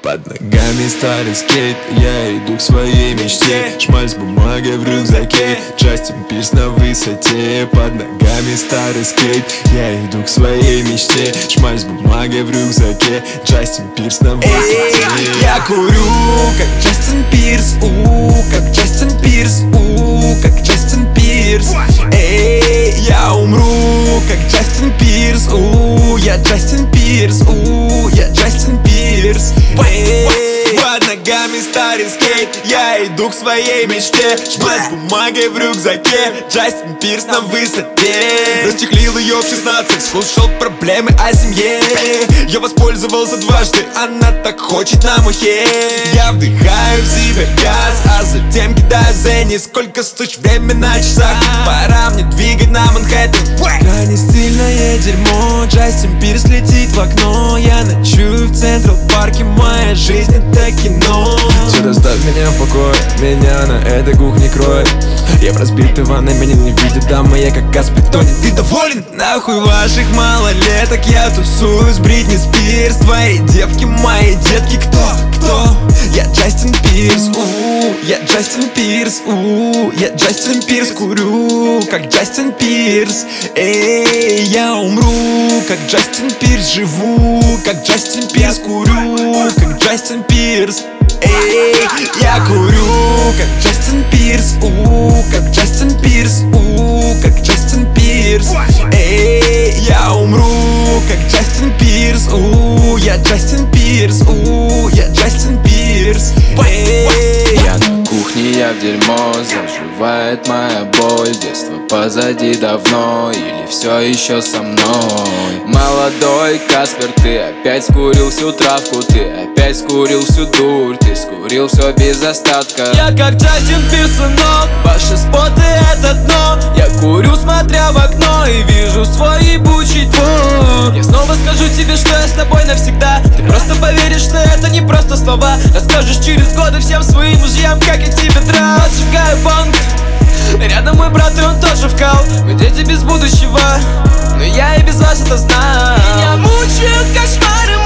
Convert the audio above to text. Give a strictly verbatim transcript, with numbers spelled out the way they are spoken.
Под ногами старый скейт, я иду к своей мечте. Шмаль с бумагой в рюкзаке, Джастин Пирс на высоте. Под ногами старый скейт, я иду к своей мечте. Шмаль с бумагой в рюкзаке, Джастин Пирс на высоте. Я курю, как Джастин Пирс, у, как Джастин Пирс, у, как Джастин Пирс. Эй, я умру, как Джастин Пирс, у, я Джастин Пирс, у, я Джастин Пирс. Эй, под ногами старый скейт, я иду к своей мечте. Шмаль с бумагой в рюкзаке, Джастин Пирс на высоте. Расчехлил ее в шестнадцать, слушал проблемы о семье. Я воспользовался дважды, она так хочет на мухе. Я вдыхаю в себя газ, а затем кидаю зенни. Сколько стуч, время на часах, пора мне двигать на Манхэттен. Крайне стильное дерьмо, Джастин Пирс летит в окно. Я ночую в Централ парке, моя жизнь это кино. Все, оставь меня в покое, меня на этой кухне кроет. Я в разбитой ванной, меня не видит дама, я как газ в бетоне. Ты доволен? Нахуй ваших малолеток, я тусую с Бритни Спирс. Твои девки, мои детки, кто? Кто? Я Джастин Пирс, у, я Джастин Пирс, у, я Джастин Пирс. Курю, как Джастин Пирс. Эй, я умру, как Джастин Пирс. Живу, как Джастин Пирс. Курю, как Джастин Пирс. Эй, я курю, как Джастин Пирс, у, как Джастин Пирс, у, как Джастин Пирс. Эй, я умру, как Джастин Пирс, у, я Джастин Пирс, у, я Джастин Пирс. Эй, я на кухне, я в дерьмо, заживает моя боль. Детство позади давно, или все еще со мной? Молодой Каспер, ты опять скурил всю травку, ты опять скурил всю дурь, ты скурил все без остатка. Я как Джастин Пирс, сынок, ваши споты это дно. Я курю, смотря в окно, и вижу свой ебучий твой. Я снова скажу тебе, что я с тобой навсегда. Ты просто поверишь, что это не просто слова. Расскажешь через годы всем своим мужьям, как я тебе драл. Отжигаю банк, рядом мой брат, и он тоже вкал. Мы дети без будущего, но я и без вас это знаю. Меня мучают кошмары